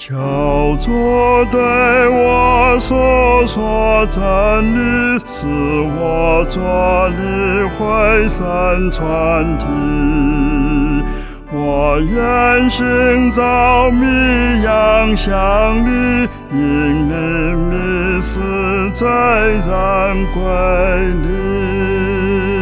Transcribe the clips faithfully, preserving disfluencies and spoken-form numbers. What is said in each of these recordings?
求主对我诉说真理，使我着力回声传题。我愿寻找迷羊向你，引领迷失罪人归你。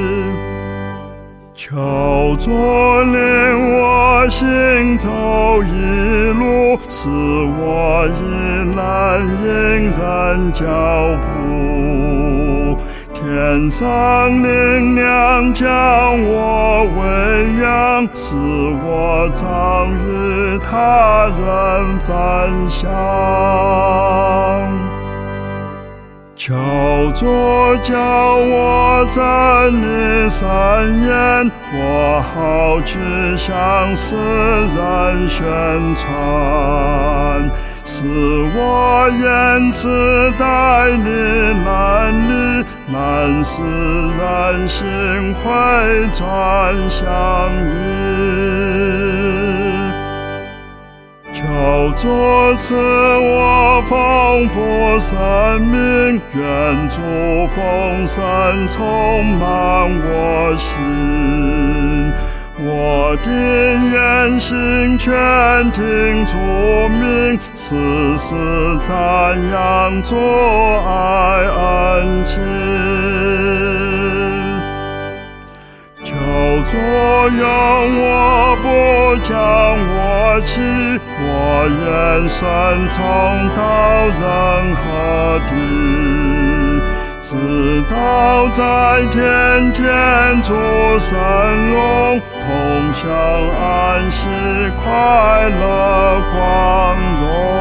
求主领我行走一路，使我依然引人脚步。天上灵粮将我喂养，使我常与他人分享。求主教我真理善言，我好去向世人宣传，使我言辞带你难离，难使人心会转向你。求主赐我丰富生命，愿主丰盛充满我心。我的言行全听主命，时时赞扬主爱恩情。求主用我不将我弃，我愿顺从到任何地，直到在天见主神荣，同享安息快乐光荣。